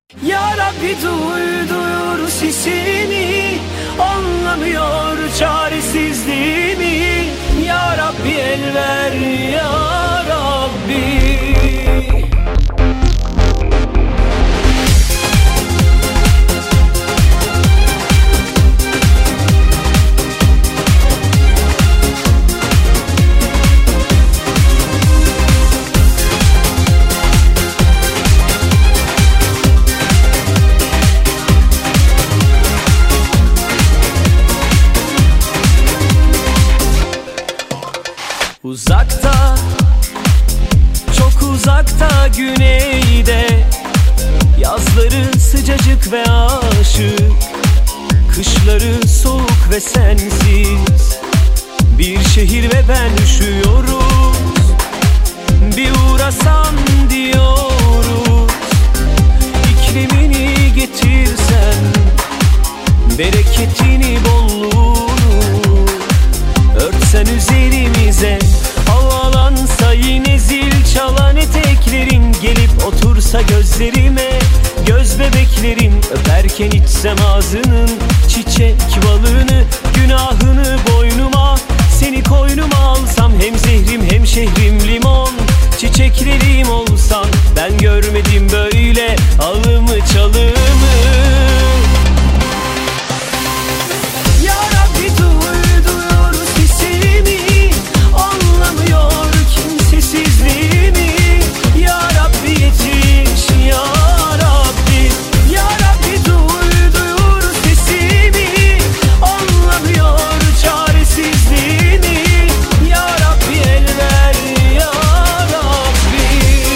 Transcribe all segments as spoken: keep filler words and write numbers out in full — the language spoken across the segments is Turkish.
Ya Rabbi duy, duyur sesimi, anlamıyor çaresizliğimi. Ya Rabbi el ver, ya Rabbi. Uzakta, çok uzakta güneyde, yazları sıcacık ve aşık, kışları soğuk ve sensiz. Bir şehir ve ben üşüyoruz, bir uğrasam diyoruz. İklimini getirsen, bereketini bolluğunu örtsen üzerimize. Havalansa yine zil çalan eteklerin, gelip otursa gözlerime. Göz bebeklerim öperken içsem ağzının çiçek balını. Günahını boynuma, seni koynuma alsam, hem zehrim hem şehrim limon. Çiçeklerim olsan, ben görmedim böyle alımı çalımı. Ya Rabbi duy, duyur sesimi, anlamıyor kimsesizliğimi. Ya Rabbi yetiş, ya Rabbi. Ya Rabbi duy, duyur sesimi, anlamıyor çaresizliğimi. Ya Rabbi el ver, ya Rabbi.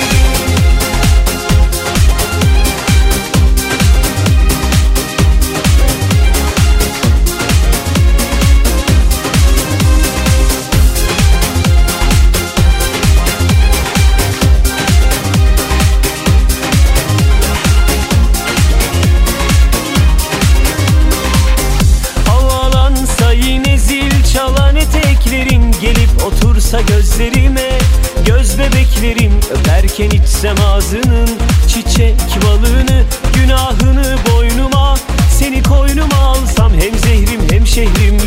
Havalansa yine zil çalan eteklerin, gelip otursa gözlerime. Göz bebeklerim öperken içsem ağzının çiçek balını. Günahını boynuma, seni koynuma alsam, hem zehrim hem şehrim